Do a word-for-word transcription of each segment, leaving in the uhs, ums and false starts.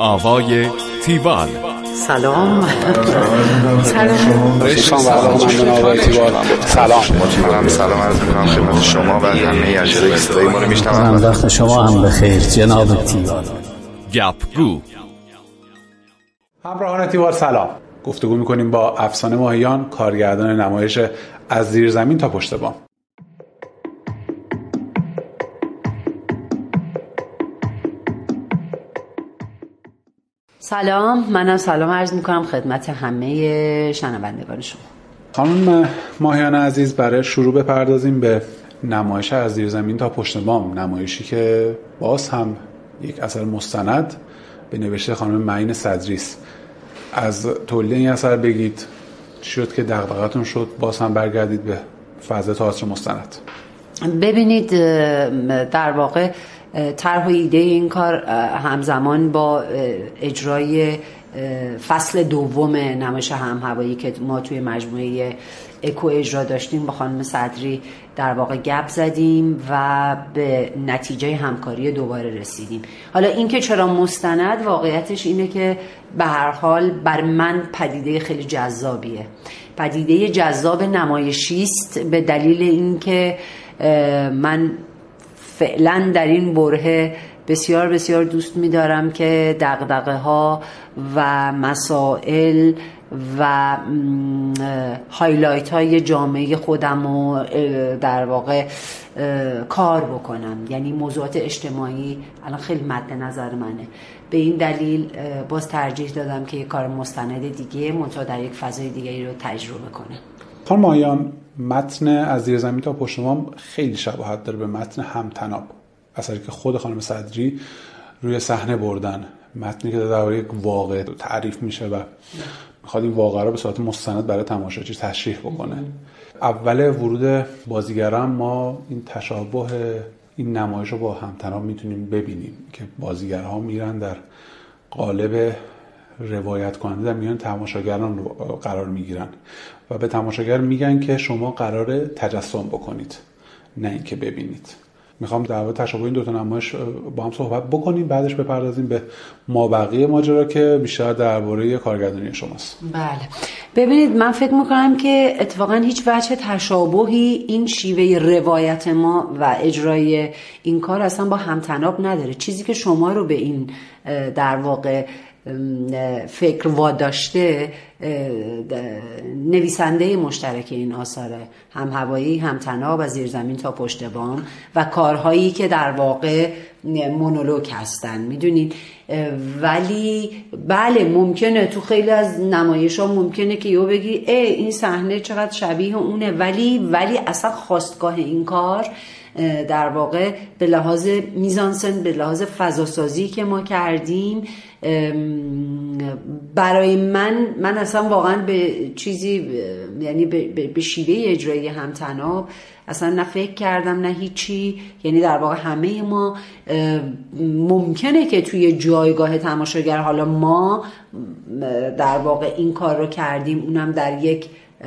آوای تیوال. سلام. سلام. رشتان برنامه‌مندان آوای تیوال. سلام. من سلام عرض می‌کنم خدمت شما و همه اجرای صدای ما رو میشنوند. وقت شما هم بخیر جناب تیوال. گپگو. همراهان تیوال سلام. گفتگو می‌کنیم با افسانه ماهیان، کارگردان نمایش از زیر زمین تا پشت بام. سلام، منم سلام عرض میکنم خدمت همه شنوندگان شما. خانم ماهیان عزیز، برای شروع بپردازیم به نمایش از زیر زمین تا پشت بام، نمایشی که باز هم یک اثر مستند به نوشته خانم معین صدری است. از تولید این اثر بگید، چی شد که دغدغه‌تون شد باز هم برگردید به فاز تئاتر مستند؟ ببینید، در واقع طرح و ایده این کار همزمان با اجرای فصل دوم نمایش همهوایی که ما توی مجموعه اکو اجرا داشتیم با خانم صدری در واقع گپ زدیم و به نتیجه همکاری دوباره رسیدیم. حالا این که چرا مستند، واقعیتش اینه که به هر حال بر من پدیده خیلی جذابیه، پدیده جذاب نمایشی است، به دلیل اینکه من فعلا در این برهه بسیار بسیار دوست می‌دارم که دغدغه ها و مسائل و هایلایت های جامعه خودم رو در واقع کار بکنم. یعنی موضوعات اجتماعی الان خیلی مد نظر منه، به این دلیل باز ترجیح دادم که یک کار مستند دیگه منتها در یک فضای دیگری رو تجربه کنم. خانم ماهیان، متن از زیر زمین تا پشت بام خیلی شباهت داره به متن همتناب، اثری که خود خانم صدری روی صحنه بردن، متنی که درباره یک واقعه تعریف میشه و میخواد این واقعه رو به صورت مستند برای تماشاچی تشریح بکنه. اول ورود بازیگران ما این تشابه این نمایش رو با همتناب میتونیم ببینیم که بازیگرها میرن در قالب روایت کننده در میان تماشاگران قرار میگیرن و به تماشاگر میگن که شما قراره تجسم بکنید، نه اینکه ببینید. میخوام در مورد تشابه این دو تا نمایش با هم صحبت بکنیم، بعدش بپردازیم به مابقی ماجرا که بیشتر درباره کارگردانی شماست. بله، ببینید، من فکر میکنم که اتفاقا هیچ وجه تشابهی این شیوه روایت ما و اجرای این کار اصلا با همتناب نداره. چیزی که شما رو به این در واقع فکر واداشته نویسنده مشترک این آثاره، همهوایی، همتناب، از زیر زمین تا پشت بام و کارهایی که در واقع مونولوگ هستن، میدونید. ولی بله، ممکنه تو خیلی از نمایش‌ها ممکنه که یهو بگی ای این صحنه چقدر شبیه اونه، ولی ولی اصلا خواستگاه این کار در واقع به لحاظ میزانسن، به لحاظ فضاسازی که ما کردیم، برای من من اصلا واقعا به چیزی، یعنی به, به شیوه اجرایی همتناب اصلا نه فکر کردم نه هیچی. یعنی در واقع همه ما ممکنه که توی جایگاه تماشاگر، حالا ما در واقع این کار رو کردیم، اونم در یک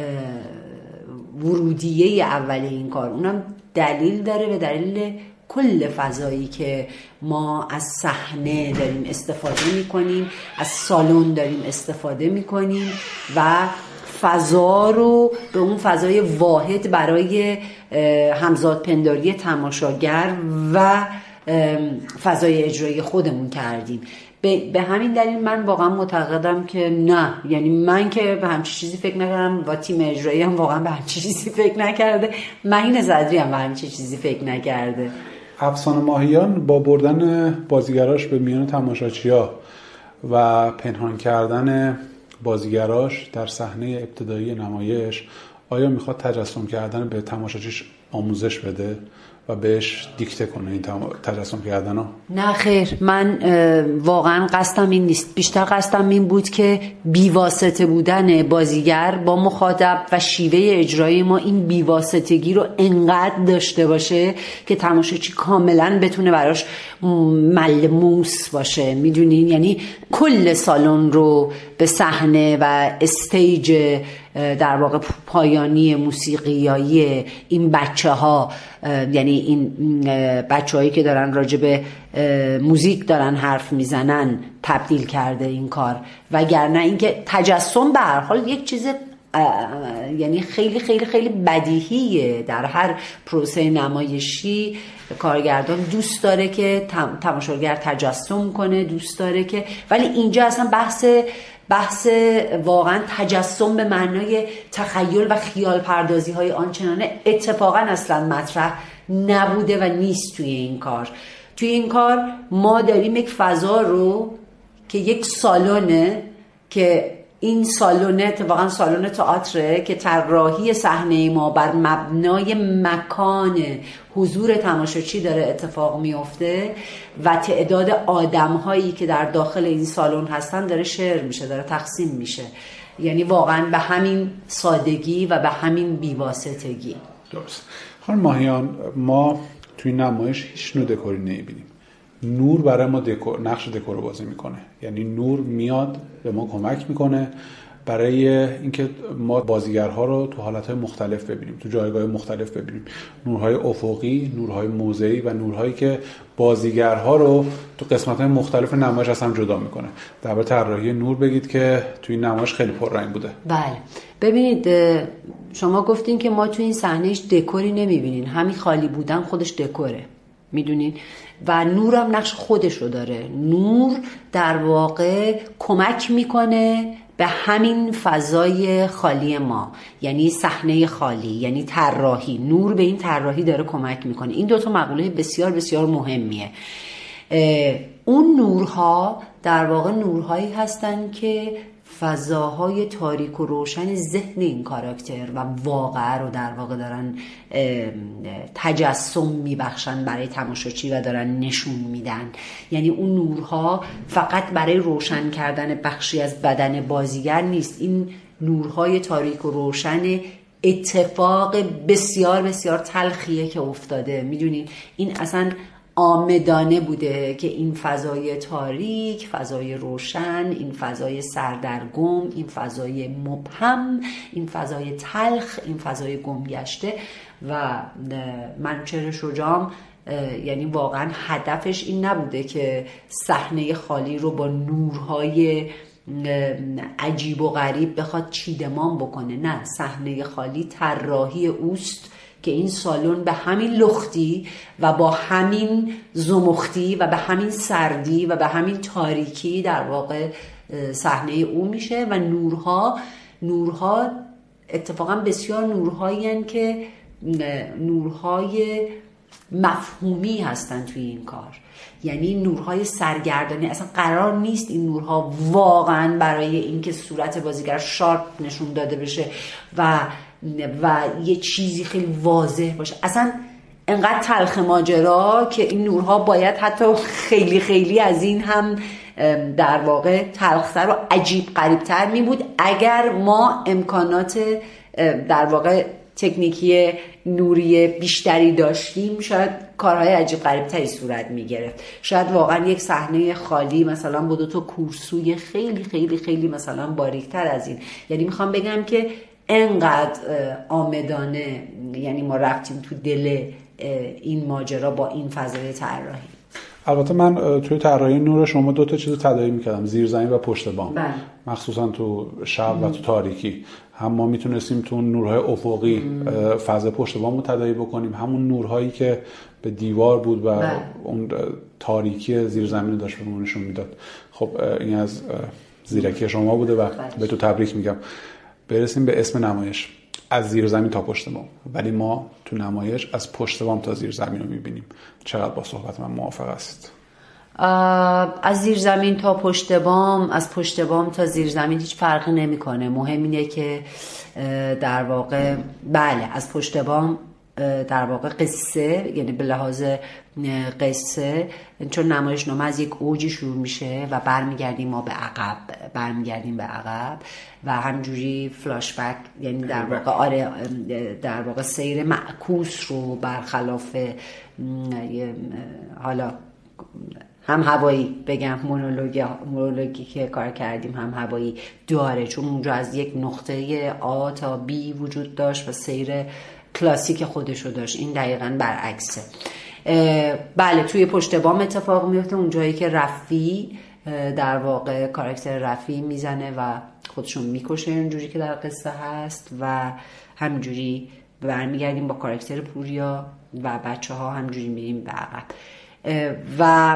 ورودیه اول این کار، اونم دلیل داره به دلیل کل فضایی که ما از صحنه داریم استفاده میکنیم، از سالن داریم استفاده میکنیم و فضا رو به اون فضای واحد برای همزاد پنداری تماشاگر و فضای اجرایی خودمون کردیم. به همین دلیل من واقعا معتقدم که نه، یعنی من که به همچین چیزی فکر نکردم و تیم اجرایی هم واقعا به همچین چیزی فکر نکرده، معین صدری هم به همچین چیزی فکر نکرده. افسانه ماهیان با بردن بازیگراش به میان تماشاچی‌ها و پنهان کردن بازیگراش در صحنه ابتدایی نمایش، آیا میخواد تجسم کردن به تماشاچیش آموزش بده و بهش دیکته کنه این تجسم کردن ها؟ نه خیر، من واقعا قصدم این نیست. بیشتر قصدم این بود که بیواسطه بودن بازیگر با مخاطب و شیوه اجرایی ما این بیواسطگی رو انقدر داشته باشه که تماشاچی کاملا بتونه براش ملموس باشه، میدونین؟ یعنی کل سالن رو به صحنه و استیج در واقع پایانی موسیقیایی این بچه ها، یعنی این بچه هایی که دارن راجع به موزیک دارن حرف میزنن تبدیل کرده این کار، وگرنه اینکه تجسم به هر حال یک چیز یعنی خیلی خیلی خیلی بدیهیه. در هر پروسه نمایشی کارگردان دوست داره که تماشاگر تجسم کنه، دوست داره که، ولی اینجا اصلا بحث بحث واقعا تجسم به معنای تخیل و خیال پردازی های آنچنانه اتفاقا اصلا مطرح نبوده و نیست توی این کار. توی این کار ما داریم یک فضا رو که یک سالونه که این سالن اتفاقا سالن تئاتره که طراحی صحنه ما بر مبنای مکان حضور تماشاچی داره اتفاق میفته و تعداد آدم‌هایی که در داخل این سالن هستن داره شیر میشه، داره تقسیم میشه. یعنی واقعا به همین سادگی و به همین بیواسطگی. درست. خانم ماهیان، ما توی نمایش هیچ نوع دکوری نمیبینیم. نور برای ما دکور، نقش دکور رو بازی میکنه. یعنی نور میاد به ما کمک میکنه برای اینکه ما بازیگرها رو تو حالتهای مختلف ببینیم، تو جایگاه مختلف ببینیم. نورهای افقی، نورهای موضعی و نورهایی که بازیگرها رو تو قسمت‌های مختلف نمایش از هم جدا میکنه. درباره طراحی نور بگید که توی نمایش خیلی پررنگ بوده. بله. ببینید شما گفتین که ما توی این صحنه هیچ دکوری نمیبینین، همین خالی بودن خودش دکوره. میدونین؟ و نور هم نقش خودش رو داره. نور در واقع کمک میکنه به همین فضای خالی ما، یعنی صحنه خالی، یعنی طراحی. نور به این طراحی داره کمک میکنه. این دوتا مقوله بسیار بسیار مهمیه. اون نورها در واقع نورهایی هستن که فضاهای تاریک و روشن ذهن این کاراکتر و واقعه رو در واقع دارن تجسم میبخشن برای تماشاچی و دارن نشون میدن. یعنی اون نورها فقط برای روشن کردن بخشی از بدن بازیگر نیست. این نورهای تاریک و روشن اتفاق بسیار بسیار تلخیه که افتاده. میدونین این اصلا آمدانه بوده که این فضای تاریک، فضای روشن، این فضای سردرگم، این فضای مبهم، این فضای تلخ، این فضای گمگشته و منوچهر شجاع یعنی واقعا هدفش این نبوده که صحنه خالی رو با نورهای عجیب و غریب بخواد چیدمان بکنه. نه، صحنه خالی طراحی اوست که این سالن به همین لختی و با همین زمختی و به همین سردی و به همین تاریکی در واقع صحنه او میشه و نورها نورها اتفاقا بسیار نورهایی هستند که نورهای مفهومی هستن توی این کار. یعنی نورهای سرگردانی. اصلا قرار نیست این نورها واقعا برای اینکه صورت بازیگر شارپ نشون داده بشه و و یه چیزی خیلی واضح باشه. اصلا انقدر تلخ ماجرا که این نورها باید حتی خیلی خیلی از این هم در واقع تلختر و عجیب غریبتر می بود اگر ما امکانات در واقع تکنیکی نوری بیشتری داشتیم. شاید کارهای عجیب غریبتری صورت می گرفت. شاید واقعا یک صحنه خالی مثلا با دو تا کورسوی خیلی خیلی خیلی مثلا باریکتر از این. یعنی میخوام بگم که انقدر آمدانه یعنی ما رفتیم تو دل این ماجرا با این فضای طراحی. البته من توی طراحی نور شما دو تا چیز تداعی می‌کردم، زیرزمین و پشت بام. بله. مخصوصا تو شب و تو تاریکی هم ما میتونستیم تو نورهای افقی فضا پشت بام رو تداعی بکنیم، همون نورهایی که به دیوار بود و بله. اون تاریکی زیرزمین داشت به ما نشون میداد. خب این از زیرکی شما بوده و بله. به تو تبریک میگم. برسیم به اسم نمایش، از زیر زمین تا پشت بام. ولی ما تو نمایش از پشت بام تا زیر زمین رو میبینیم. چقدر با صحبت من موافق هستید؟ از زیر زمین تا پشت بام، از پشت بام تا زیر زمین هیچ فرقی نمیکنه. مهم اینه که در واقع بله از پشت بام در واقع قصه، یعنی به لحاظ قصه، چون نمایشنامه از یک اوجی شروع میشه و برمیگردیم ما به عقب، برمیگردیم به عقب و همجوری فلاش بک، یعنی در واقع آره در واقع سیر معکوس رو برخلاف حالا هم هوایی بگم، مونولوگی مونولوگی که کار کردیم هم هوایی داره، چون اونجا از یک نقطه آ تا بی وجود داشت و سیر کلاسیک خودشو داشت. این دقیقاً برعکسه. بله توی پشت بام اتفاق میفته، اونجایی که رفی در واقع کاراکتر رفی میزنه و خودشون میکشه اینجوری که در قصه هست و همجوری برمیگردیم با کاراکتر پوریا و بچه ها همجوری میریم به عقب و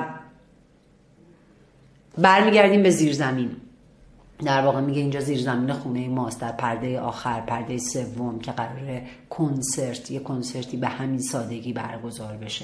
برمیگردیم به زیرزمین. در واقع میگه اینجا زیرزمین خونه ماست، در پرده آخر، پرده سوم که قراره کنسرت، یه کنسرتی به همین سادگی برگزار بشه.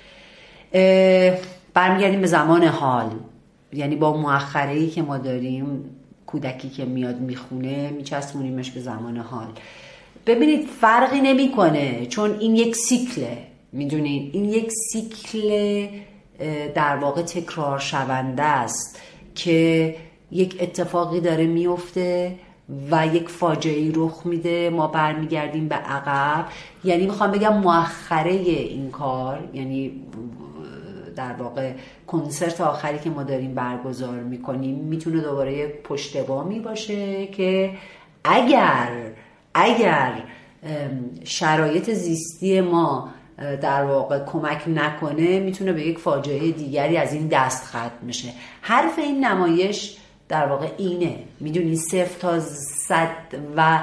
برمیگردیم به زمان حال، یعنی با مؤخره‌ای که ما داریم، کودکی که میاد میخونه میچسبونیمش به زمان حال. ببینید فرقی نمیکنه، چون این یک سیکله، میدونین این یک سیکل در واقع تکرار شونده است که یک اتفاقی داره میفته و یک فاجعه‌ای رخ میده، ما برمیگردیم به عقب. یعنی میخوام بگم مؤخره این کار، یعنی در واقع کنسرت آخری که ما داریم برگزار میکنیم میتونه دوباره یک پشتبامی باشه که اگر اگر شرایط زیستی ما در واقع کمک نکنه میتونه به یک فاجعه دیگری از این دست ختم میشه. حرف این نمایش در واقع اینه، میدونی صفر تا صد و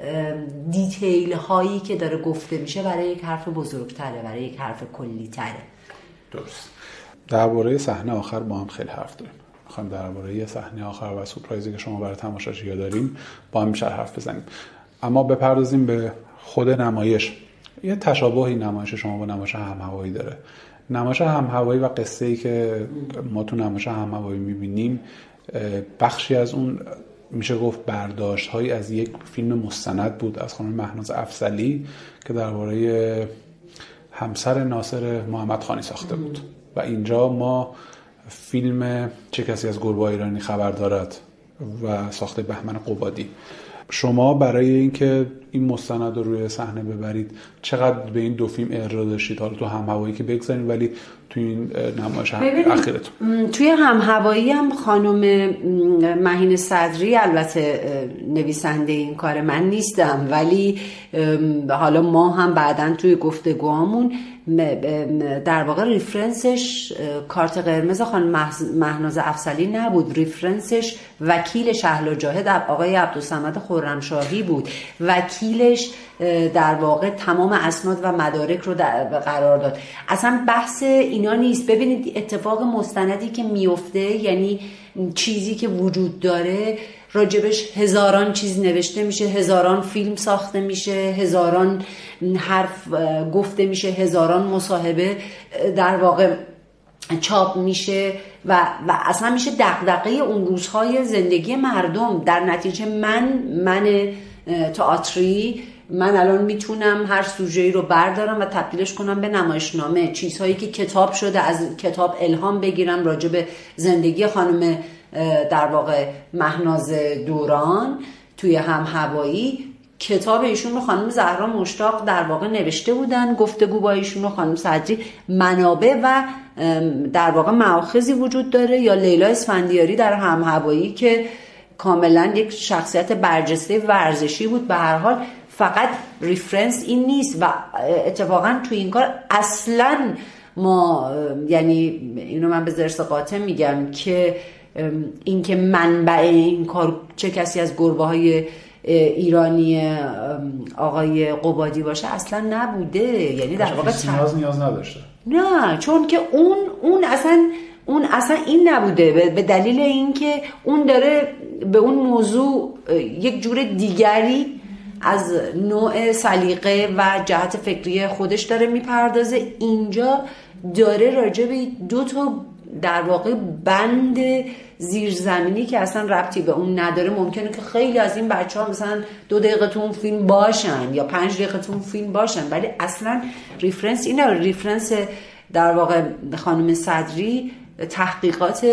دیتیل هایی که داره گفته میشه برای یک حرف بزرگتره، برای یک حرف کلی تره. درست. درباره صحنه آخر با هم خیلی حرف داریم. میخوایم درباره صحنه آخر و سورپرایزی که شما برای تماشاچی‌ها داریم با هم بیشتر حرف بزنیم، اما بپردازیم به خود نمایش. یه تشابهی نمایش شما با نمایش همهوایی داره. نمایش همهوایی و قصه‌ای که ما تو نمایش همهوایی می‌بینیم بخشی از اون میشه گفت برداشت‌هایی از یک فیلم مستند بود از خانم مهناز افضلی که درباره همسر ناصر محمدخانی ساخته بود و اینجا ما فیلم چه کسی از گربه ایرانی خبر دارد و ساخته بهمن قبادی. شما برای اینکه این مستند رو روی صحنه ببرید چقدر به این دو فیلم ارجاع داشتید؟ حالا تو همهوایی که بگذاریم، ولی تو این نمایش اخیرتون توی همهوایی هم خانم مهین صدری، البته نویسنده این کار من نیستم، ولی حالا ما هم بعداً توی گفتگوامون در واقع ریفرنسش کارت قرمز خانم مهناز افضلی نبود، ریفرنسش وکیل شهلا جاهد آقای عبدالصمد خرمشاهی بود. وکیلش در واقع تمام اسناد و مدارک رو قرار داد. اصلا بحث اینا نیست. ببینید اتفاق مستندی که میفته یعنی چیزی که وجود داره، راجبش هزاران چیز نوشته میشه، هزاران فیلم ساخته میشه، هزاران حرف گفته میشه، هزاران مصاحبه در واقع چاپ میشه و, و اصلا میشه دغدغه اون روزهای زندگی مردم. در نتیجه من من تئاتری من الان میتونم هر سوژه‌ای رو بردارم و تبدیلش کنم به نمایشنامه، چیزهایی که کتاب شده از کتاب الهام بگیرم راجع به زندگی خانم در واقع مهناز دوران توی همهوایی. کتاب ایشون رو خانم زهرا مشتاق در واقع نوشته بودن، گفتگو با ایشون رو خانم صدری، منابع و در واقع مآخذی وجود داره، یا لیلا اسفندیاری در همهوایی که کاملا یک شخصیت برجسته ورزشی بود. به هر حال فقط ریفرنس این نیست و اتفاقا توی این کار اصلا ما، یعنی اینو من به ضرس قاطع میگم که اینکه منبع این کار چه کسی از گربه های ایرانی آقای قبادی باشه اصلا نبوده. یعنی در واقع نیاز نیاز نداشته. نه، چون که اون اون اصلا اون اصلا این نبوده، به دلیل اینکه اون داره به اون موضوع یک جور دیگری از نوع سلیقه و جهت فکری خودش داره میپردازه. اینجا داره راجع به دو تا در واقع بند زیرزمینی که اصلا ربطی به اون نداره. ممکنه که خیلی از این بچه ها مثلا دو دقیقه تو اون فیلم باشن یا پنج دقیقه تو اون فیلم باشن، ولی اصلا ریفرنس اینه. ریفرنس در واقع خانم صدری تحقیقات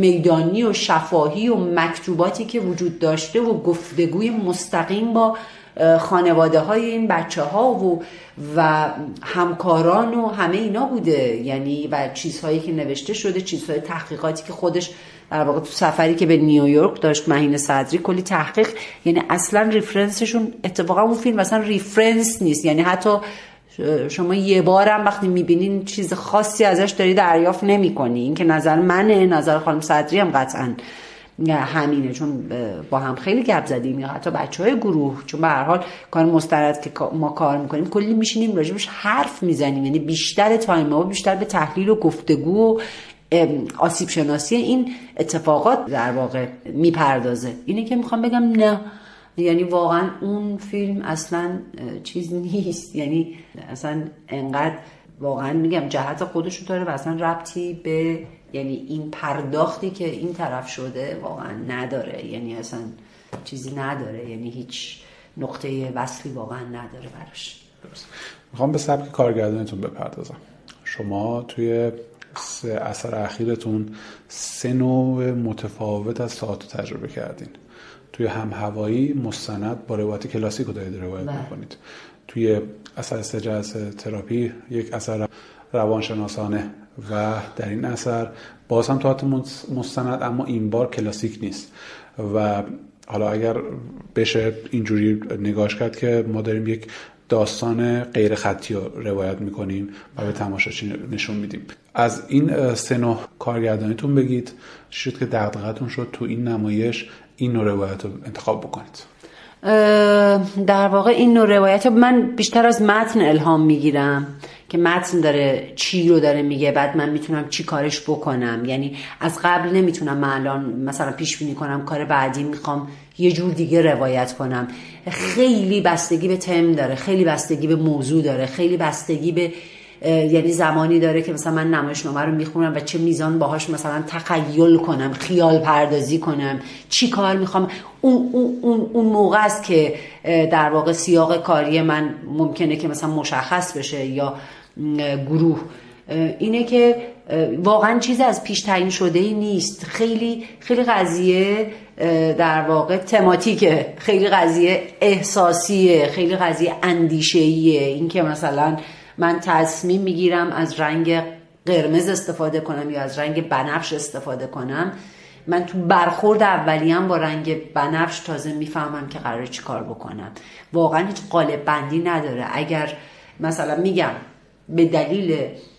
میدانی و شفاهی و مکتوباتی که وجود داشته و گفتگوی مستقیم با خانواده های این بچه ها و و همکاران و همه اینا بوده، یعنی و چیزهایی که نوشته شده، چیزهای تحقیقاتی که خودش در واقع تو سفری که به نیویورک داشت مهین صدری کلی تحقیق، یعنی اصلا ریفرنسشون اتفاقا اون فیلم اصلا ریفرنس نیست، یعنی حتی شما یه بارم وقتی میبینین چیز خاصی ازش داری دریافت نمی کنی. این که نظر منه، نظر خانم صدری هم قطعا همینه، چون با هم خیلی گپ زدیم یا حتی بچه های گروه، چون به هر حال کار مستند که ما کار میکنیم کلی میشینیم راجبش حرف میزنیم، یعنی بیشتر تایم ما بیشتر به تحلیل و گفتگو و آسیب شناسی این اتفاقات در واقع میپردازه. اینه که میخوام بگم نه، یعنی واقعا اون فیلم اصلا چیز نیست، یعنی اصلا انقدر واقعا میگم جهت خودشو داره و اصلا ربطی به یعنی این پرداختی که این طرف شده واقعا نداره، یعنی اصلا چیزی نداره، یعنی هیچ نقطه وصلی واقعا نداره براش. درست. میخوام به سبک کارگردانیتون بپردازم. شما توی سه اثر اخیرتون سه نوع متفاوت از ساعت تجربه کردین. توی هم هوایی مستند با روایت کلاسیک رو دارید روایت میکنید. توی اثر سجز تراپی یک اثر روانشناسانه و در این اثر باز هم تئاتر مستند اما این بار کلاسیک نیست و حالا اگر بشه اینجوری نگاش کرد که ما داریم یک داستان غیر خطی رو روایت میکنیم و به تماشاچی نشون میدیم. از این سه نوع کارگردانیتون بگید چی شد که دغدغه‌تون شد تو این نمایش این نوع روایت رو انتخاب بکنید؟ در واقع این نوع روایت رو من بیشتر از متن الهام میگیرم که متن داره چی رو داره میگه، بعد من میتونم چی کارش بکنم. یعنی از قبل نمیتونم من الان مثلا پیش بینی کنم کار بعدی میخوام یه جور دیگه روایت کنم. خیلی بستگی به تم داره، خیلی بستگی به موضوع داره، خیلی بستگی به یعنی زمانی داره که مثلا من نمایشنامه رو میخونم و چه میزان باهاش مثلا تخیل کنم، خیال پردازی کنم، چی کار میخوام. اون اون اون اون موقع است که در واقع سیاق کاری من ممکنه که مثلا مشخص بشه یا گروه. اینه که واقعا چیز از پیش تعیین شده ای نیست. خیلی خیلی قضیه در واقع تماتیکه، خیلی قضیه احساسیه، خیلی قضیه اندیشه‌ایه. این که مثلا من تصمیم میگیرم از رنگ قرمز استفاده کنم یا از رنگ بنفش استفاده کنم، من تو برخورد اولیه‌ام با رنگ بنفش تازه میفهمم که قراره چی کار بکنم. واقعا هیچ قالب بندی نداره. اگر مثلا میگم به دلیل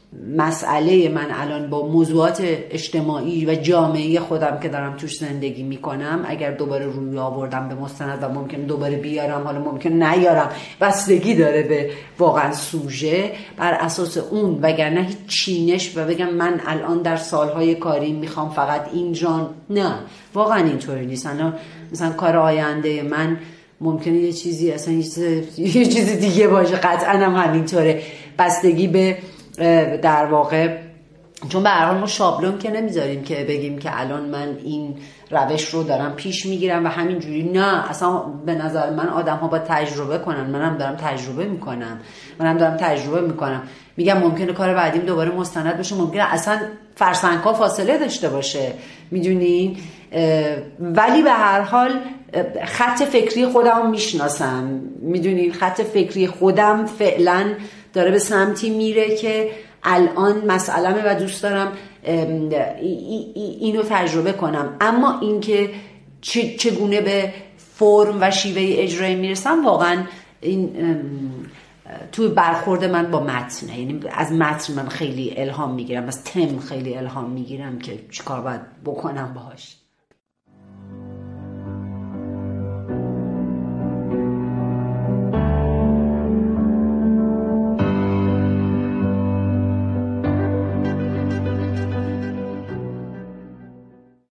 مسئله من الان با موضوعات اجتماعی و جامعه خودم که دارم توش زندگی میکنم، اگر دوباره روی آوردم به مستند و ممکن دوباره بیارم، حالا ممکن نیارم، بستگی داره به واقعا سوژه، بر اساس اون، وگرنه هیچ چینش و بگم من الان در سالهای کاری میخوام فقط این جان، نه واقعا اینطوری نیست. الان مثلا کار آینده من ممکنه یه چیزی اصلا یه چیز دیگه باشه، قطعا هم همینطوره. بستگی به در واقع، چون به هر حال ما شابلون که نمیذاریم که بگیم که الان من این روش رو دارم پیش میگیرم و همینجوری، نه اصلا به نظر من آدم ها باید تجربه کنن. منم دارم تجربه میکنم منم دارم تجربه میکنم میگم ممکنه کار بعدیم دوباره مستند بشه، ممکنه اصلا فرسنگ‌ها فاصله داشته باشه، میدونین. ولی به هر حال خط فکری خودم میشناسم، میدونین، خط فکری خودم فعلا داره به سمتی میره که الان مسئله‌مه و دوست دارم اینو تجربه کنم. اما اینکه چگونه به فرم و شیوه اجرایی میرسم، واقعا این توی برخورد من با متنه. یعنی از متن من خیلی الهام میگیرم، از تم خیلی الهام میگیرم که چیکار باید بکنم باهاش.